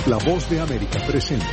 La Voz de América presenta.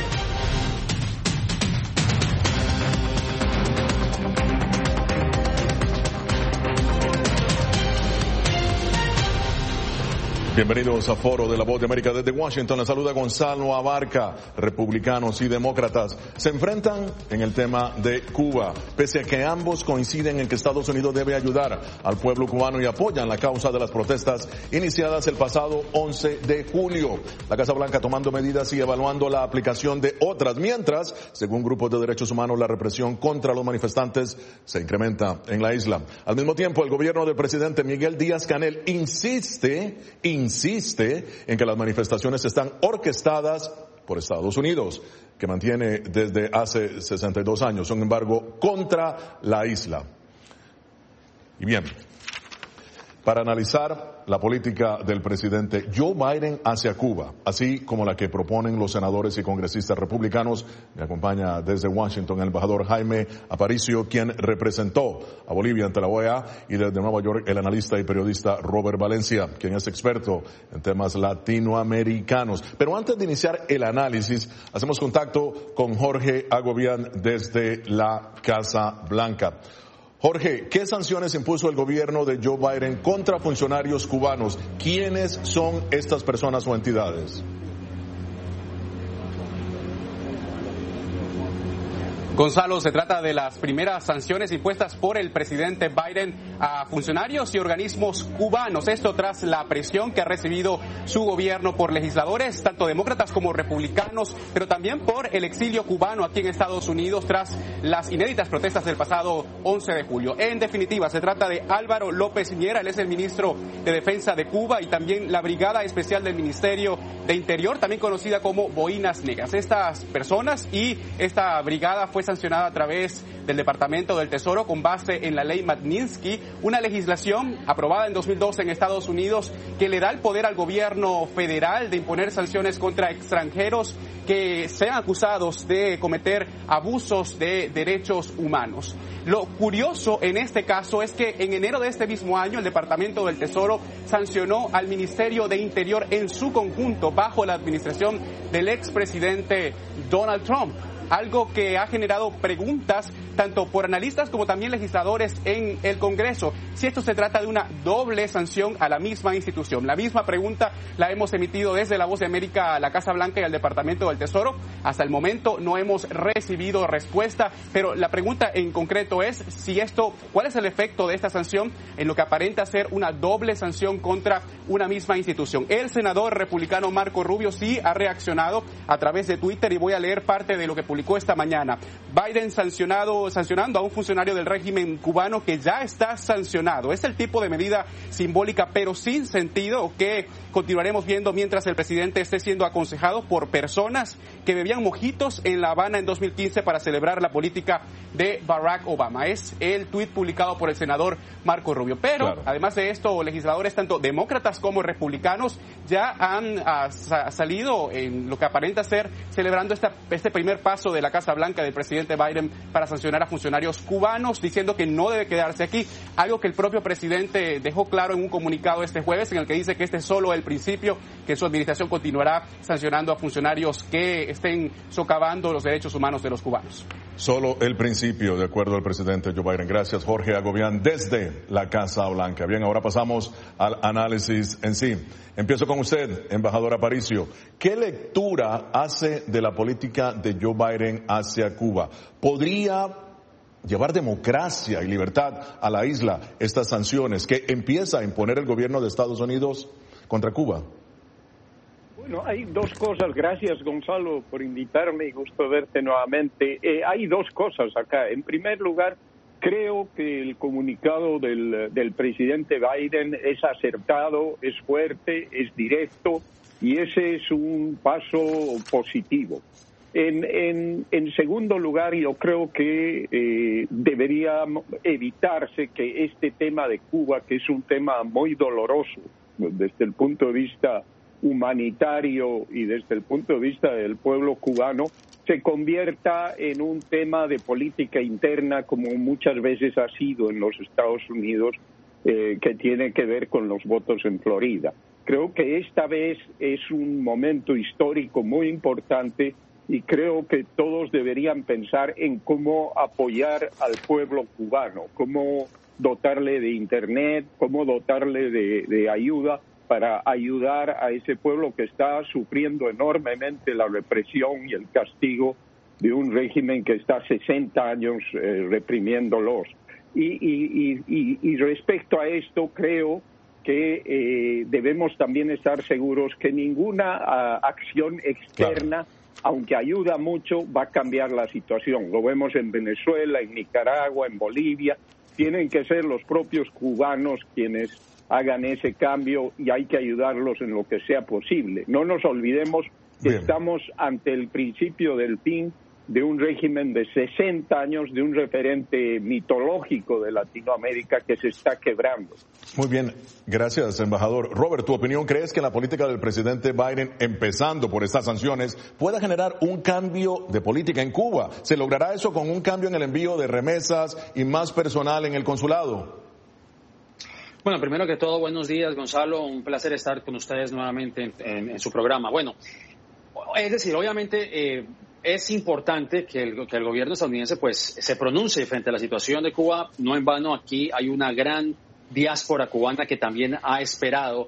Bienvenidos a Foro de la Voz de América desde Washington. Les saluda Gonzalo Abarca. Republicanos y demócratas se enfrentan en el tema de Cuba, pese a que ambos coinciden en que Estados Unidos debe ayudar al pueblo cubano y apoyan la causa de las protestas iniciadas el pasado 11 de julio. La Casa Blanca tomando medidas y evaluando la aplicación de otras, mientras, según grupos de derechos humanos, la represión contra los manifestantes se incrementa en la isla. Al mismo tiempo, el gobierno del presidente Miguel Díaz-Canel insiste en que las manifestaciones están orquestadas por Estados Unidos, que mantiene desde hace 62 años, sin embargo, contra la isla. Y bien, para analizar la política del presidente Joe Biden hacia Cuba, así como la que proponen los senadores y congresistas republicanos, me acompaña desde Washington el embajador Jaime Aparicio, quien representó a Bolivia ante la OEA, y desde Nueva York el analista y periodista Robert Valencia, quien es experto en temas latinoamericanos. Pero antes de iniciar el análisis, hacemos contacto con Jorge Agobián desde la Casa Blanca. Jorge, ¿qué sanciones impuso el gobierno de Joe Biden contra funcionarios cubanos? ¿Quiénes son estas personas o entidades? Gonzalo, se trata de las primeras sanciones impuestas por el presidente Biden a funcionarios y organismos cubanos. Esto tras la presión que ha recibido su gobierno por legisladores, tanto demócratas como republicanos, pero también por el exilio cubano aquí en Estados Unidos tras las inéditas protestas del pasado 11 de julio. En definitiva, se trata de Álvaro López Miera, él es el ministro de Defensa de Cuba, y también la Brigada Especial del Ministerio de Interior, también conocida como Boinas Negras. Estas personas y esta brigada fue sancionada a través del Departamento del Tesoro con base en la ley Magnitsky, una legislación aprobada en 2012 en Estados Unidos que le da el poder al gobierno federal de imponer sanciones contra extranjeros que sean acusados de cometer abusos de derechos humanos. Lo curioso en este caso es que en enero de este mismo año el Departamento del Tesoro sancionó al Ministerio de Interior en su conjunto bajo la administración del expresidente Donald Trump, algo que ha generado preguntas tanto por analistas como también legisladores en el Congreso, si esto se trata de una doble sanción a la misma institución. La misma pregunta la hemos emitido desde La Voz de América a la Casa Blanca y al Departamento del Tesoro. Hasta el momento no hemos recibido respuesta, pero la pregunta en concreto es ¿cuál es el efecto de esta sanción en lo que aparenta ser una doble sanción contra una misma institución? El senador republicano Marco Rubio sí ha reaccionado a través de Twitter y voy a leer parte de lo que publicó esta mañana. Biden sancionando a un funcionario del régimen cubano que ya está sancionado. Es el tipo de medida simbólica pero sin sentido que continuaremos viendo mientras el presidente esté siendo aconsejado por personas que bebían mojitos en La Habana en 2015 para celebrar la política de Barack Obama. Es el tuit publicado por el senador Marco Rubio. Pero, claro, además de esto, legisladores tanto demócratas como republicanos ya han salido en lo que aparenta ser celebrando este primer paso de la Casa Blanca del presidente Biden para sancionar a funcionarios cubanos, diciendo que no debe quedarse aquí, algo que el propio presidente dejó claro en un comunicado este jueves en el que dice que este es solo el principio, que su administración continuará sancionando a funcionarios que estén socavando los derechos humanos de los cubanos. Solo el principio, de acuerdo al presidente Joe Biden. Gracias, Jorge Agobián, desde la Casa Blanca. Bien, ahora pasamos al análisis en sí. Empiezo con usted, embajador Aparicio. ¿Qué lectura hace de la política de Joe Biden hacia Cuba? ¿Podría llevar democracia y libertad a la isla estas sanciones que empieza a imponer el gobierno de Estados Unidos contra Cuba? Bueno, hay dos cosas. Gracias, Gonzalo, por invitarme. Gusto verte nuevamente. Hay dos cosas acá. En primer lugar, creo que el comunicado del presidente Biden es acertado, es fuerte, es directo, y ese es un paso positivo. En segundo lugar, yo creo que debería evitarse que este tema de Cuba, que es un tema muy doloroso desde el punto de vista humanitario y desde el punto de vista del pueblo cubano, se convierta en un tema de política interna como muchas veces ha sido en los Estados Unidos, que tiene que ver con los votos en Florida. Creo que esta vez es un momento histórico muy importante y creo que todos deberían pensar en cómo apoyar al pueblo cubano, cómo dotarle de Internet, cómo dotarle de ayuda para ayudar a ese pueblo que está sufriendo enormemente la represión y el castigo de un régimen que está 60 años reprimiéndolos. Y respecto a esto, creo que debemos también estar seguros que ninguna acción externa, aunque ayuda mucho, va a cambiar la situación. Lo vemos en Venezuela, en Nicaragua, en Bolivia. Tienen que ser los propios cubanos quienes hagan ese cambio y hay que ayudarlos en lo que sea posible. No nos olvidemos que estamos ante el principio del fin de un régimen de 60 años, de un referente mitológico de Latinoamérica que se está quebrando. Muy bien, gracias, embajador. Robert, ¿tu opinión? ¿Crees que la política del presidente Biden, empezando por estas sanciones, pueda generar un cambio de política en Cuba? ¿Se logrará eso con un cambio en el envío de remesas y más personal en el consulado? Bueno, primero que todo, buenos días, Gonzalo. Un placer estar con ustedes nuevamente en su programa. Bueno, es decir, obviamente es importante que el gobierno estadounidense pues se pronuncie frente a la situación de Cuba. No en vano, aquí hay una gran diáspora cubana que también ha esperado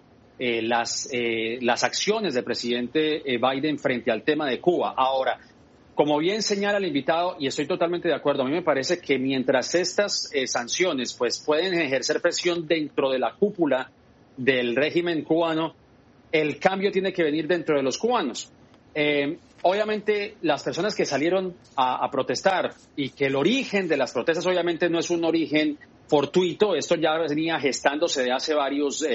las acciones del presidente Biden frente al tema de Cuba. Ahora, como bien señala el invitado, y estoy totalmente de acuerdo, a mí me parece que mientras estas sanciones pues pueden ejercer presión dentro de la cúpula del régimen cubano, el cambio tiene que venir dentro de los cubanos. Obviamente las personas que salieron a protestar y que el origen de las protestas obviamente no es un origen fortuito, esto ya venía gestándose de hace varios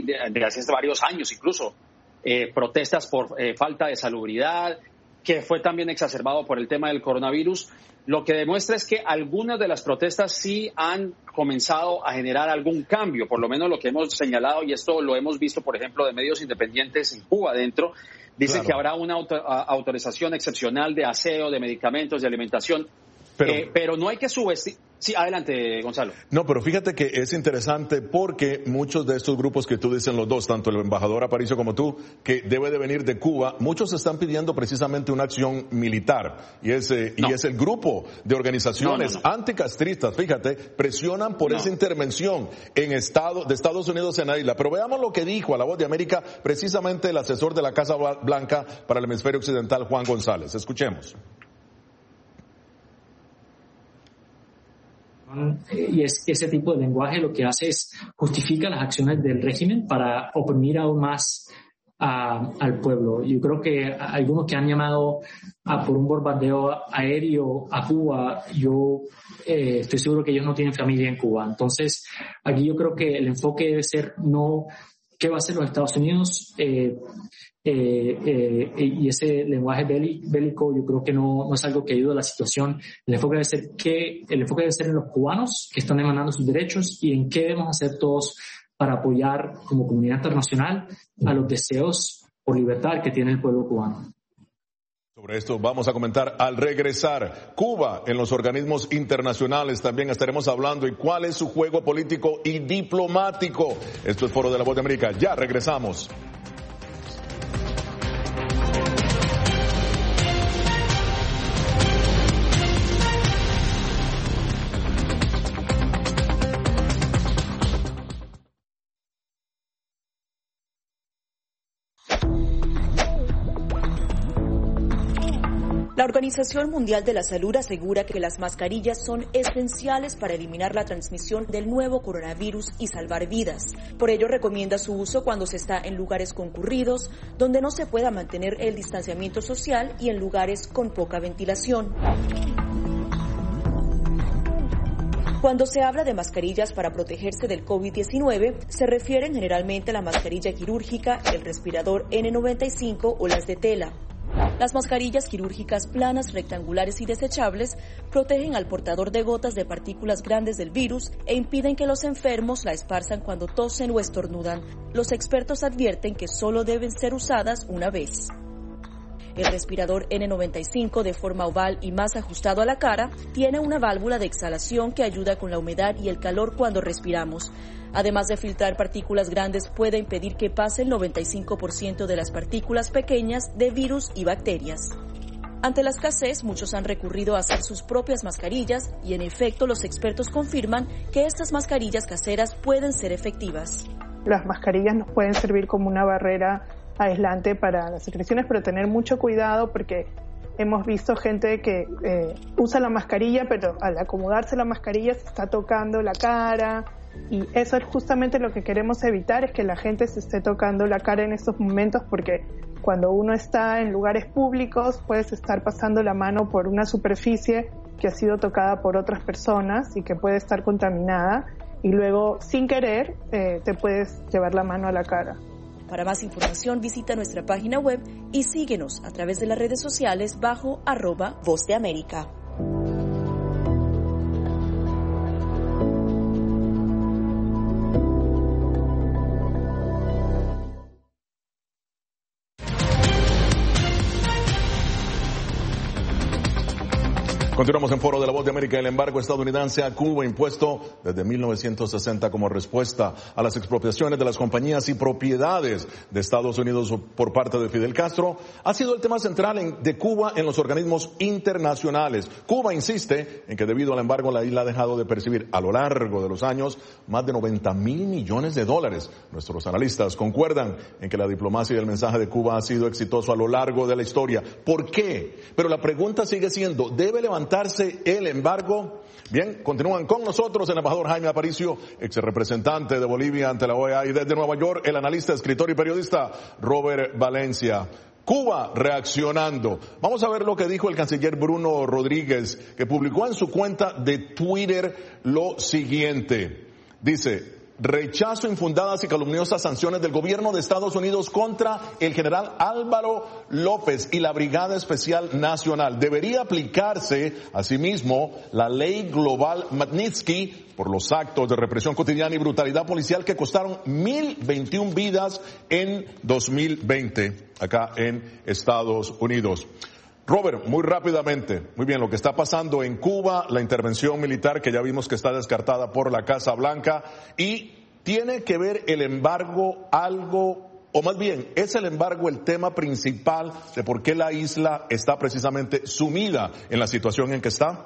años incluso, protestas por falta de salubridad, que fue también exacerbado por el tema del coronavirus. Lo que demuestra es que algunas de las protestas sí han comenzado a generar algún cambio, por lo menos lo que hemos señalado, y esto lo hemos visto, por ejemplo, de medios independientes en Cuba adentro. Dicen que habrá una autorización excepcional de aseo, de medicamentos, de alimentación, pero no hay que subestimar. Sí, adelante, Gonzalo. No, pero fíjate que es interesante porque muchos de estos grupos que tú dices, los dos, tanto el embajador Aparicio como tú, que debe de venir de Cuba, muchos están pidiendo precisamente una acción militar. Y es el grupo de organizaciones anticastristas, fíjate, presionan por esa intervención de Estados Unidos en la isla. Pero veamos lo que dijo a La Voz de América precisamente el asesor de la Casa Blanca para el hemisferio occidental, Juan González. Escuchemos. Y ese tipo de lenguaje lo que hace es justifica las acciones del régimen para oprimir aún más al pueblo. Yo creo que algunos que han llamado por un bombardeo aéreo a Cuba, yo estoy seguro que ellos no tienen familia en Cuba. Entonces, aquí yo creo que el enfoque debe ser no qué va a hacer los Estados Unidos, y ese lenguaje bélico yo creo que no es algo que ayude a la situación. El enfoque debe ser en los cubanos que están demandando sus derechos y en qué debemos hacer todos para apoyar como comunidad internacional a los deseos por libertad que tiene el pueblo cubano. Sobre esto vamos a comentar al regresar. Cuba en los organismos internacionales también estaremos hablando y cuál es su juego político y diplomático. Esto es Foro de la Voz de América. Ya regresamos. La Organización Mundial de la Salud asegura que las mascarillas son esenciales para eliminar la transmisión del nuevo coronavirus y salvar vidas. Por ello recomienda su uso cuando se está en lugares concurridos, donde no se pueda mantener el distanciamiento social y en lugares con poca ventilación. Cuando se habla de mascarillas para protegerse del COVID-19, se refieren generalmente a la mascarilla quirúrgica, el respirador N95 o las de tela. Las mascarillas quirúrgicas planas, rectangulares y desechables protegen al portador de gotas de partículas grandes del virus e impiden que los enfermos la esparzan cuando tosen o estornudan. Los expertos advierten que solo deben ser usadas una vez. El respirador N95 de forma oval y más ajustado a la cara tiene una válvula de exhalación que ayuda con la humedad y el calor cuando respiramos. Además de filtrar partículas grandes, puede impedir que pase el 95% de las partículas pequeñas de virus y bacterias. Ante la escasez, muchos han recurrido a hacer sus propias mascarillas y, en efecto, los expertos confirman que estas mascarillas caseras pueden ser efectivas. Las mascarillas nos pueden servir como una barrera aislante para las secreciones, pero tener mucho cuidado porque hemos visto gente que usa la mascarilla, pero al acomodarse la mascarilla se está tocando la cara. Y eso es justamente lo que queremos evitar, es que la gente se esté tocando la cara en estos momentos, porque cuando uno está en lugares públicos puedes estar pasando la mano por una superficie que ha sido tocada por otras personas y que puede estar contaminada, y luego sin querer te puedes llevar la mano a la cara. Para más información visita nuestra página web y síguenos a través de las redes sociales bajo @Voz de América. Continuamos en Foro de la Voz de América. El embargo estadounidense a Cuba, impuesto desde 1960 como respuesta a las expropiaciones de las compañías y propiedades de Estados Unidos por parte de Fidel Castro, ha sido el tema central de Cuba en los organismos internacionales. Cuba insiste en que debido al embargo la isla ha dejado de percibir a lo largo de los años más de 90,000 millones de dólares. Nuestros analistas concuerdan en que la diplomacia y el mensaje de Cuba ha sido exitoso a lo largo de la historia. ¿Por qué? Pero la pregunta sigue siendo, ¿debe levantarse el embargo? Bien, continúan con nosotros el embajador Jaime Aparicio, ex representante de Bolivia ante la OEA, y desde Nueva York el analista, escritor y periodista Robert Valencia. Cuba reaccionando. Vamos a ver lo que dijo el canciller Bruno Rodríguez, que publicó en su cuenta de Twitter lo siguiente. Dice: rechazo infundadas y calumniosas sanciones del gobierno de Estados Unidos contra el general Álvaro López y la Brigada Especial Nacional. Debería aplicarse, asimismo, la ley global Magnitsky por los actos de represión cotidiana y brutalidad policial que costaron 1,021 vidas en 2020 acá en Estados Unidos. Robert, muy rápidamente, muy bien, lo que está pasando en Cuba, la intervención militar que ya vimos que está descartada por la Casa Blanca, y ¿tiene que ver el embargo algo, o más bien, es el embargo el tema principal de por qué la isla está precisamente sumida en la situación en que está?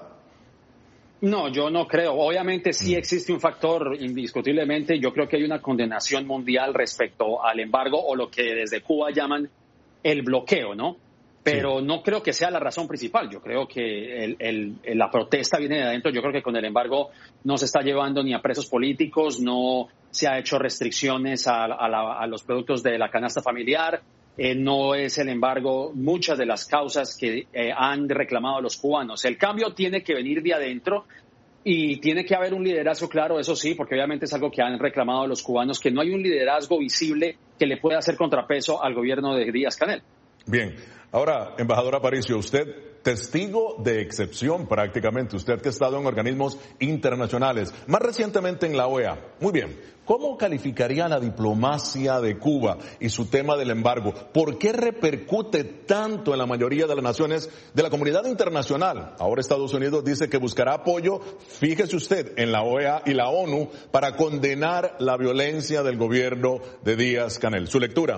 No, yo no creo. Obviamente sí existe un factor indiscutiblemente. Yo creo que hay una condenación mundial respecto al embargo, o lo que desde Cuba llaman el bloqueo, ¿no? Pero no creo que sea la razón principal. Yo creo que la protesta viene de adentro. Yo creo que con el embargo no se está llevando ni a presos políticos, no se ha hecho restricciones a los productos de la canasta familiar. No es el embargo muchas de las causas que han reclamado los cubanos. El cambio tiene que venir de adentro y tiene que haber un liderazgo claro, eso sí, porque obviamente es algo que han reclamado los cubanos, que no hay un liderazgo visible que le pueda hacer contrapeso al gobierno de Díaz-Canel. Bien. Ahora, embajador Aparicio, usted testigo de excepción prácticamente, usted que ha estado en organismos internacionales, más recientemente en la OEA. Muy bien, ¿cómo calificaría la diplomacia de Cuba y su tema del embargo? ¿Por qué repercute tanto en la mayoría de las naciones de la comunidad internacional? Ahora Estados Unidos dice que buscará apoyo, fíjese usted, en la OEA y la ONU para condenar la violencia del gobierno de Díaz-Canel. ¿Su lectura?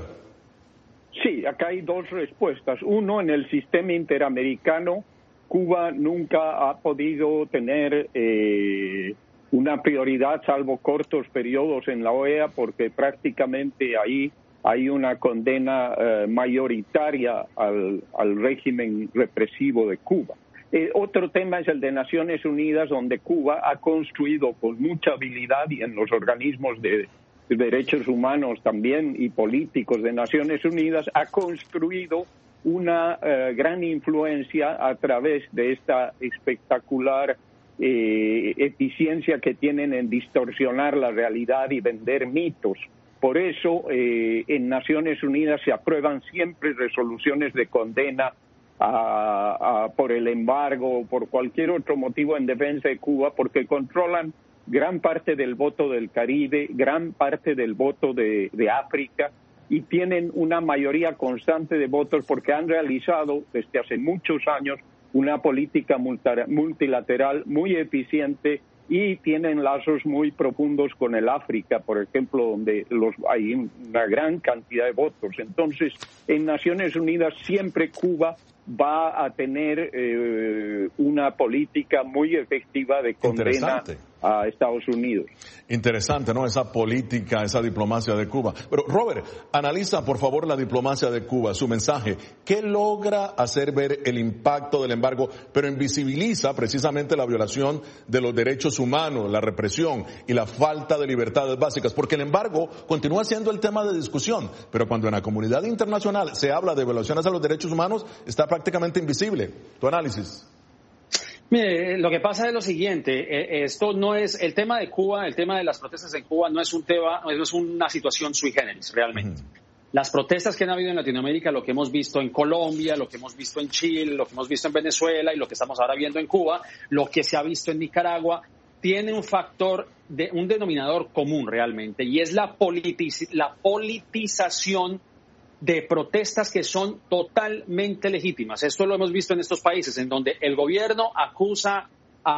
Sí, acá hay dos respuestas. Uno, en el sistema interamericano, Cuba nunca ha podido tener una prioridad, salvo cortos periodos en la OEA, porque prácticamente ahí hay una condena mayoritaria al régimen represivo de Cuba. Otro tema es el de Naciones Unidas, donde Cuba ha construido con mucha habilidad, y en los organismos de derechos humanos también y políticos de Naciones Unidas, ha construido una gran influencia a través de esta espectacular eficiencia que tienen en distorsionar la realidad y vender mitos. Por eso en Naciones Unidas se aprueban siempre resoluciones de condena por el embargo o por cualquier otro motivo en defensa de Cuba, porque controlan gran parte del voto del Caribe, gran parte del voto de África, y tienen una mayoría constante de votos porque han realizado desde hace muchos años una política multilateral muy eficiente y tienen lazos muy profundos con el África, por ejemplo, donde hay una gran cantidad de votos. Entonces, en Naciones Unidas siempre Cuba va a tener una política muy efectiva de condena a Estados Unidos. Interesante, ¿no? Esa política, esa diplomacia de Cuba. Pero, Robert, analiza, por favor, la diplomacia de Cuba, su mensaje. ¿Qué logra hacer ver el impacto del embargo, pero invisibiliza precisamente la violación de los derechos humanos, la represión y la falta de libertades básicas? Porque el embargo continúa siendo el tema de discusión, pero cuando en la comunidad internacional se habla de violaciones a los derechos humanos, está prácticamente invisible. ¿Tu análisis? Mire, lo que pasa es lo siguiente, esto no es, el tema de Cuba, el tema de las protestas en Cuba no es un tema, no es una situación sui generis, realmente. Las protestas que han habido en Latinoamérica, lo que hemos visto en Colombia, lo que hemos visto en Chile, lo que hemos visto en Venezuela y lo que estamos ahora viendo en Cuba, lo que se ha visto en Nicaragua, tiene un factor, un denominador común realmente, y es la politización de protestas que son totalmente legítimas. Esto lo hemos visto en estos países, en donde el gobierno acusa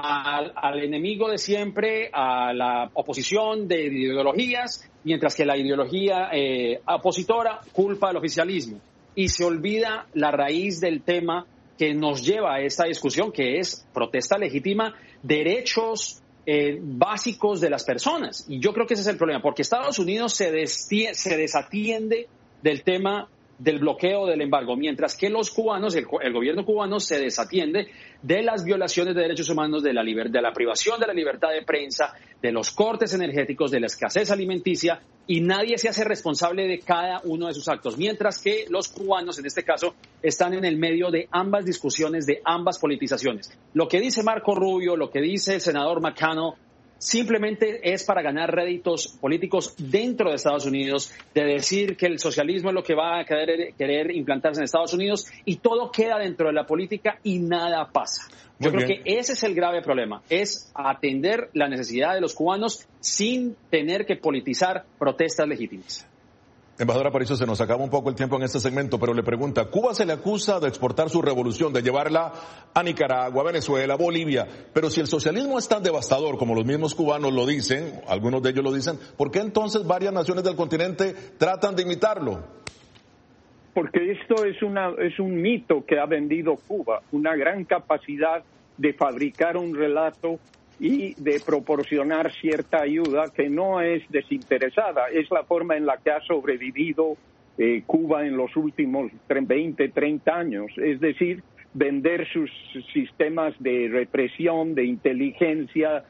al enemigo de siempre, a la oposición de ideologías, mientras que la ideología opositora culpa al oficialismo. Y se olvida la raíz del tema que nos lleva a esta discusión, que es protesta legítima, derechos básicos de las personas. Y yo creo que ese es el problema, porque Estados Unidos se desatiende del tema del bloqueo del embargo, mientras que los cubanos, el gobierno cubano se desatiende de las violaciones de derechos humanos, de la privación de la libertad de prensa, de los cortes energéticos, de la escasez alimenticia, y nadie se hace responsable de cada uno de sus actos, mientras que los cubanos, en este caso, están en el medio de ambas discusiones, de ambas politizaciones. Lo que dice Marco Rubio, lo que dice el senador McConnell, simplemente es para ganar réditos políticos dentro de Estados Unidos, de decir que el socialismo es lo que va a querer implantarse en Estados Unidos, y todo queda dentro de la política y nada pasa. Yo creo que ese es el grave problema, es atender la necesidad de los cubanos sin tener que politizar protestas legítimas. Embajador Aparicio, se nos acaba un poco el tiempo en este segmento, pero le pregunta, Cuba se le acusa de exportar su revolución, de llevarla a Nicaragua, Venezuela, Bolivia, pero si el socialismo es tan devastador como los mismos cubanos lo dicen, algunos de ellos lo dicen, ¿por qué entonces varias naciones del continente tratan de imitarlo? Porque esto es un mito que ha vendido Cuba, una gran capacidad de fabricar un relato y de proporcionar cierta ayuda que no es desinteresada. Es la forma en la que ha sobrevivido Cuba en los últimos 20, 30 años. Es decir, vender sus sistemas de represión, de inteligencia,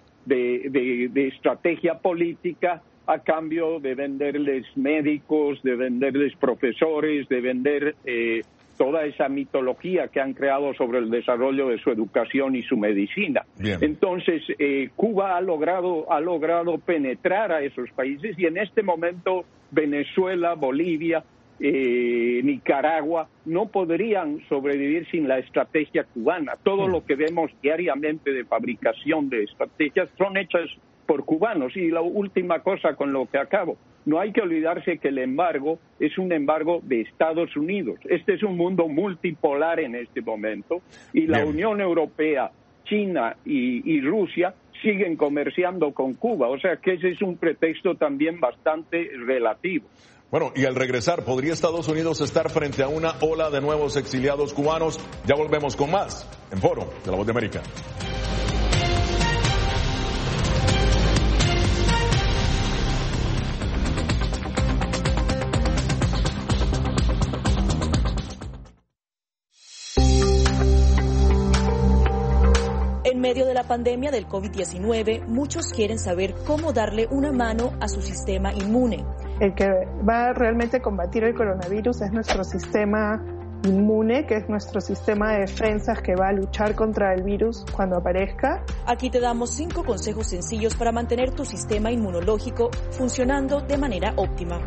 de estrategia política a cambio de venderles médicos, de venderles profesores, de vender toda esa mitología que han creado sobre el desarrollo de su educación y su medicina. Bien. Entonces, Cuba ha logrado penetrar a esos países, y en este momento Venezuela, Bolivia, Nicaragua no podrían sobrevivir sin la estrategia cubana. Todo lo que vemos diariamente de fabricación de estrategias son hechas por cubanos. Y la última cosa con lo que acabo, no hay que olvidarse que el embargo es un embargo de Estados Unidos. Este es un mundo multipolar en este momento, y la Unión Europea, China y Rusia siguen comerciando con Cuba. O sea que ese es un pretexto también bastante relativo. Bueno, y al regresar, ¿podría Estados Unidos estar frente a una ola de nuevos exiliados cubanos? Ya volvemos con más en Foro de la Voz de América. En medio de la pandemia del COVID-19, muchos quieren saber cómo darle una mano a su sistema inmune. El que va realmente a combatir el coronavirus es nuestro sistema inmune, que es nuestro sistema de defensas que va a luchar contra el virus cuando aparezca. Aquí te damos 5 consejos sencillos para mantener tu sistema inmunológico funcionando de manera óptima.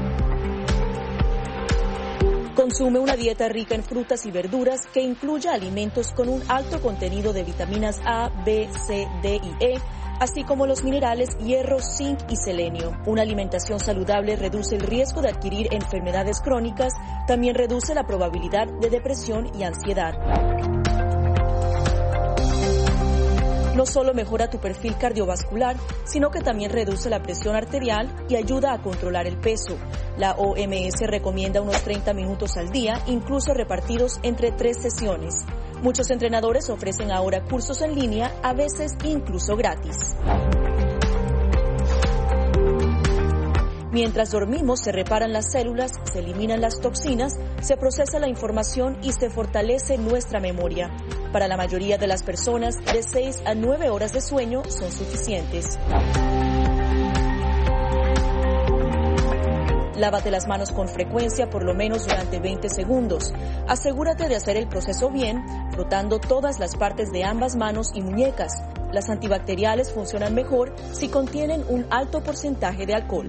Consume una dieta rica en frutas y verduras que incluya alimentos con un alto contenido de vitaminas A, B, C, D y E, así como los minerales hierro, zinc y selenio. Una alimentación saludable reduce el riesgo de adquirir enfermedades crónicas, también reduce la probabilidad de depresión y ansiedad. No solo mejora tu perfil cardiovascular, sino que también reduce la presión arterial y ayuda a controlar el peso. La OMS recomienda unos 30 minutos al día, incluso repartidos entre 3 sesiones. Muchos entrenadores ofrecen ahora cursos en línea, a veces incluso gratis. Mientras dormimos, se reparan las células, se eliminan las toxinas, se procesa la información y se fortalece nuestra memoria. Para la mayoría de las personas, de 6 a 9 horas de sueño son suficientes. Lávate las manos con frecuencia, por lo menos durante 20 segundos. Asegúrate de hacer el proceso bien, frotando todas las partes de ambas manos y muñecas. Las antibacteriales funcionan mejor si contienen un alto porcentaje de alcohol.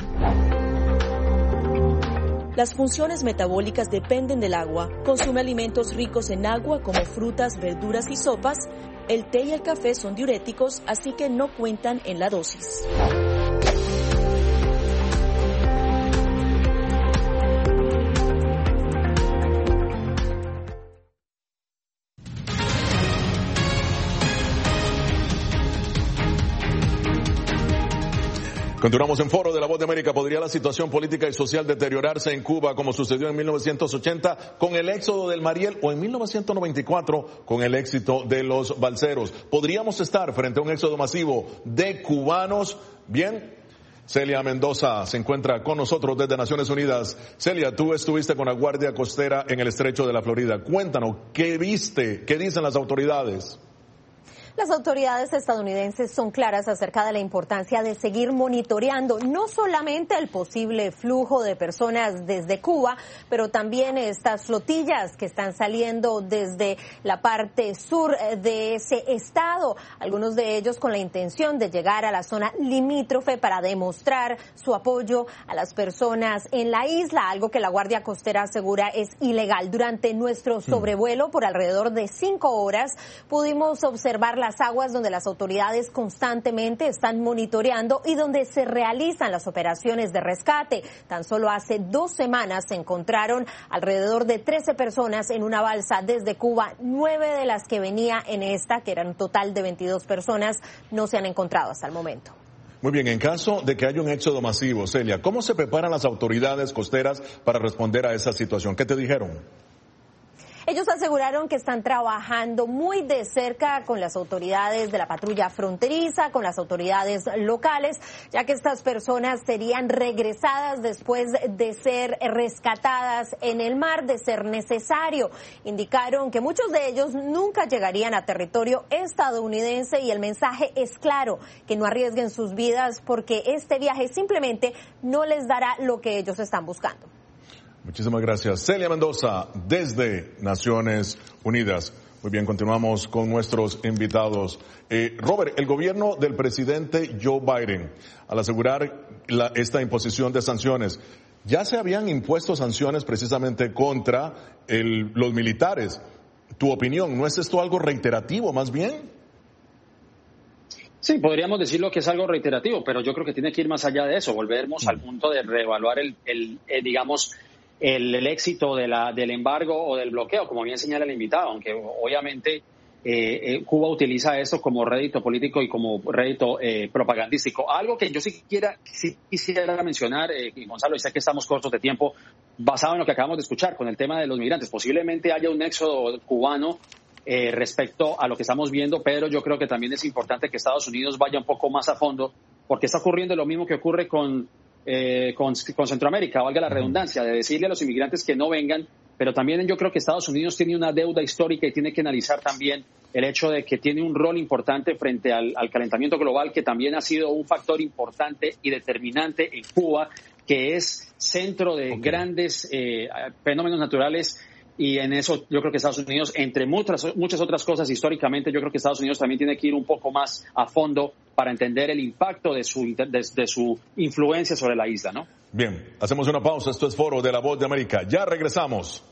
Las funciones metabólicas dependen del agua. Consume alimentos ricos en agua como frutas, verduras y sopas. El té y el café son diuréticos, así que no cuentan en la dosis. Continuamos en Foro de la Voz de América. ¿Podría la situación política y social deteriorarse en Cuba como sucedió en 1980 con el éxodo del Mariel o en 1994 con el éxito de los balseros? ¿Podríamos estar frente a un éxodo masivo de cubanos? Bien, Celia Mendoza se encuentra con nosotros desde Naciones Unidas. Celia, tú estuviste con la Guardia Costera en el Estrecho de la Florida. Cuéntanos, ¿qué viste? ¿Qué dicen las autoridades? Las autoridades estadounidenses son claras acerca de la importancia de seguir monitoreando no solamente el posible flujo de personas desde Cuba, pero también estas flotillas que están saliendo desde la parte sur de ese estado, algunos de ellos con la intención de llegar a la zona limítrofe para demostrar su apoyo a las personas en la isla, algo que la Guardia Costera asegura es ilegal. Durante nuestro sobrevuelo por alrededor de 5 horas pudimos observar las aguas donde las autoridades constantemente están monitoreando y donde se realizan las operaciones de rescate. Tan solo hace 2 semanas se encontraron alrededor de 13 personas en una balsa desde Cuba. 9 de las que venía en esta, que eran un total de 22 personas, no se han encontrado hasta el momento. Muy bien, en caso de que haya un éxodo masivo, Celia, ¿cómo se preparan las autoridades costeras para responder a esa situación? ¿Qué te dijeron? Ellos aseguraron que están trabajando muy de cerca con las autoridades de la patrulla fronteriza, con las autoridades locales, ya que estas personas serían regresadas después de ser rescatadas en el mar, de ser necesario. Indicaron que muchos de ellos nunca llegarían a territorio estadounidense y el mensaje es claro, que no arriesguen sus vidas porque este viaje simplemente no les dará lo que ellos están buscando. Muchísimas gracias. Celia Mendoza, desde Naciones Unidas. Muy bien, continuamos con nuestros invitados. Robert, el gobierno del presidente Joe Biden, al asegurar esta imposición de sanciones, ya se habían impuesto sanciones precisamente contra los militares. ¿Tu opinión, no es esto algo reiterativo más bien? Sí, podríamos decirlo que es algo reiterativo, pero yo creo que tiene que ir más allá de eso. Volvemos al punto de reevaluar el éxito del embargo o del bloqueo, como bien señala el invitado, aunque obviamente Cuba utiliza esto como rédito político y como rédito propagandístico. Algo que yo sí quisiera mencionar, Gonzalo, y sé que estamos cortos de tiempo, basado en lo que acabamos de escuchar con el tema de los migrantes. Posiblemente haya un éxodo cubano respecto a lo que estamos viendo, pero yo creo que también es importante que Estados Unidos vaya un poco más a fondo, porque está ocurriendo lo mismo que ocurre con Centroamérica, valga la redundancia, de decirle a los inmigrantes que no vengan, pero también yo creo que Estados Unidos tiene una deuda histórica y tiene que analizar también el hecho de que tiene un rol importante frente al calentamiento global, que también ha sido un factor importante y determinante en Cuba, que es centro de grandes fenómenos naturales. Y en eso yo creo que Estados Unidos, entre muchas otras cosas históricamente, yo creo que Estados Unidos también tiene que ir un poco más a fondo para entender el impacto de su influencia sobre la isla, ¿no? Bien, hacemos una pausa. Esto es Foro de la Voz de América. Ya regresamos.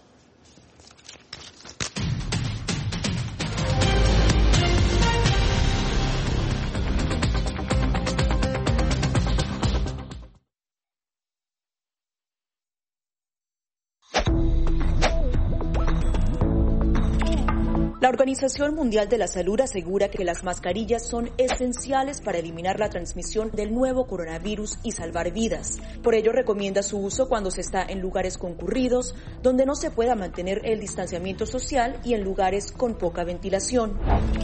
La Organización Mundial de la Salud asegura que las mascarillas son esenciales para eliminar la transmisión del nuevo coronavirus y salvar vidas. Por ello, recomienda su uso cuando se está en lugares concurridos, donde no se pueda mantener el distanciamiento social y en lugares con poca ventilación.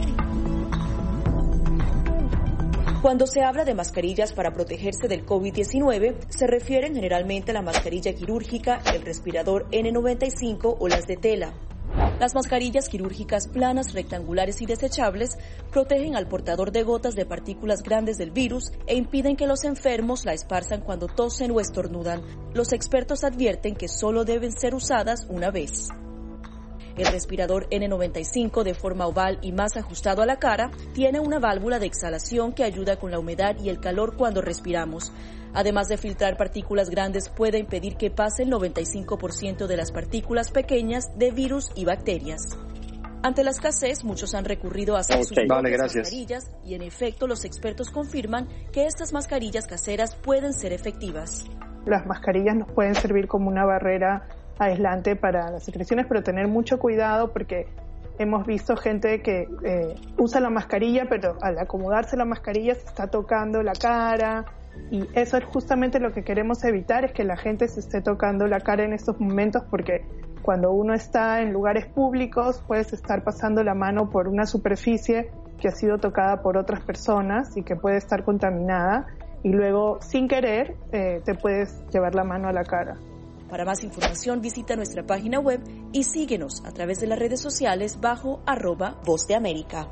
Cuando se habla de mascarillas para protegerse del COVID-19, se refieren generalmente a la mascarilla quirúrgica, el respirador N95 o las de tela. Las mascarillas quirúrgicas planas, rectangulares y desechables protegen al portador de gotas de partículas grandes del virus e impiden que los enfermos la esparzan cuando tosen o estornudan. Los expertos advierten que solo deben ser usadas una vez. El respirador N95, de forma oval y más ajustado a la cara, tiene una válvula de exhalación que ayuda con la humedad y el calor cuando respiramos. Además de filtrar partículas grandes, puede impedir que pase el 95% de las partículas pequeñas de virus y bacterias. Ante la escasez, muchos han recurrido a hacer sus propias mascarillas y, en efecto, los expertos confirman que estas mascarillas caseras pueden ser efectivas. Las mascarillas nos pueden servir como una barrera aislante para las secreciones, pero tener mucho cuidado porque hemos visto gente que usa la mascarilla, pero al acomodarse la mascarilla se está tocando la cara. Y eso es justamente lo que queremos evitar, es que la gente se esté tocando la cara en estos momentos, porque cuando uno está en lugares públicos puedes estar pasando la mano por una superficie que ha sido tocada por otras personas y que puede estar contaminada, y luego sin querer te puedes llevar la mano a la cara. Para más información visita nuestra página web y síguenos a través de las redes sociales bajo @Voz de América.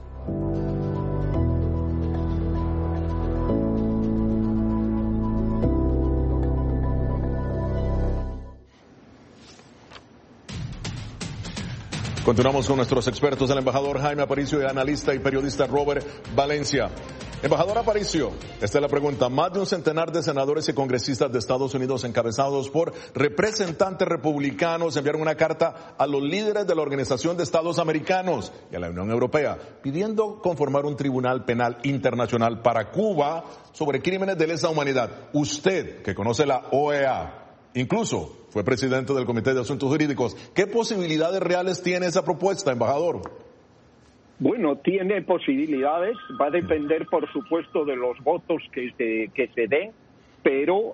Continuamos con nuestros expertos, el embajador Jaime Aparicio y el analista y periodista Robert Valencia. Embajador Aparicio, esta es la pregunta. Más de un centenar de senadores y congresistas de Estados Unidos, encabezados por representantes republicanos, enviaron una carta a los líderes de la Organización de Estados Americanos y a la Unión Europea, pidiendo conformar un tribunal penal internacional para Cuba sobre crímenes de lesa humanidad. Usted, que conoce la OEA, incluso fue presidente del Comité de Asuntos Jurídicos, ¿qué posibilidades reales tiene esa propuesta, embajador? Bueno, tiene posibilidades, va a depender por supuesto de los votos que se den, pero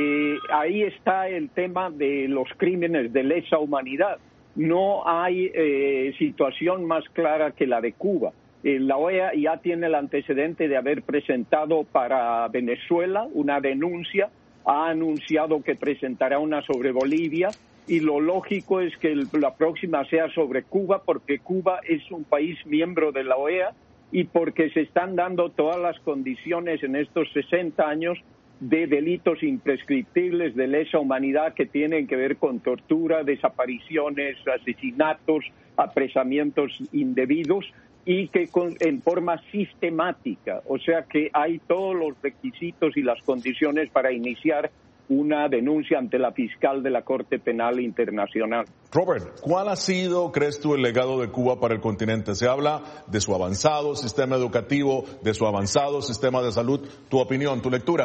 ahí está el tema de los crímenes de lesa humanidad. No hay situación más clara que la de Cuba. La OEA ya tiene el antecedente de haber presentado para Venezuela una denuncia, ha anunciado que presentará una sobre Bolivia, y lo lógico es que la próxima sea sobre Cuba, porque Cuba es un país miembro de la OEA y porque se están dando todas las condiciones en estos 60 años de delitos imprescriptibles de lesa humanidad que tienen que ver con tortura, desapariciones, asesinatos, apresamientos indebidos, y que en forma sistemática, o sea que hay todos los requisitos y las condiciones para iniciar una denuncia ante la fiscal de la Corte Penal Internacional. Robert, ¿cuál ha sido, crees tú, el legado de Cuba para el continente? Se habla de su avanzado sistema educativo, de su avanzado sistema de salud. ¿Tu opinión, tu lectura?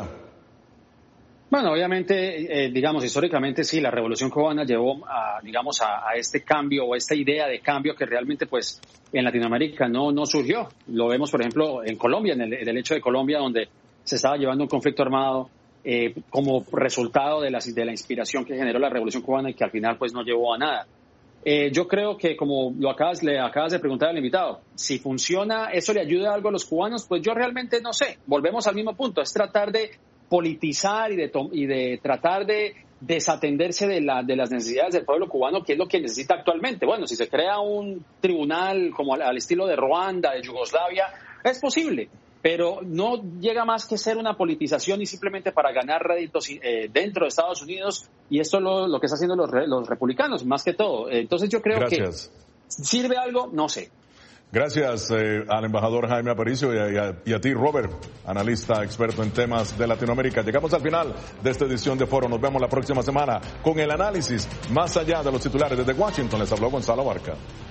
Bueno, obviamente, digamos, históricamente sí, la Revolución Cubana llevó a este cambio o esta idea de cambio que realmente, pues, en Latinoamérica no surgió. Lo vemos, por ejemplo, en Colombia, en el hecho de Colombia, donde se estaba llevando un conflicto armado como resultado de la inspiración que generó la Revolución Cubana y que al final, pues, no llevó a nada. Yo creo que, como le acabas de preguntar al invitado, si funciona, ¿eso le ayuda algo a los cubanos? Pues yo realmente no sé. Volvemos al mismo punto, es tratar de politizar y de tratar de desatenderse de las necesidades del pueblo cubano, que es lo que necesita actualmente. Bueno, si se crea un tribunal como al estilo de Ruanda, de Yugoslavia, es posible, pero no llega más que ser una politización y simplemente para ganar réditos dentro de Estados Unidos, y esto es lo que están haciendo los republicanos, más que todo. Entonces yo creo que ¿sirve algo? No sé. Gracias al embajador Jaime Aparicio y a ti, Robert, analista experto en temas de Latinoamérica. Llegamos al final de esta edición de Foro. Nos vemos la próxima semana con el análisis más allá de los titulares. Desde Washington les habló Gonzalo Barca.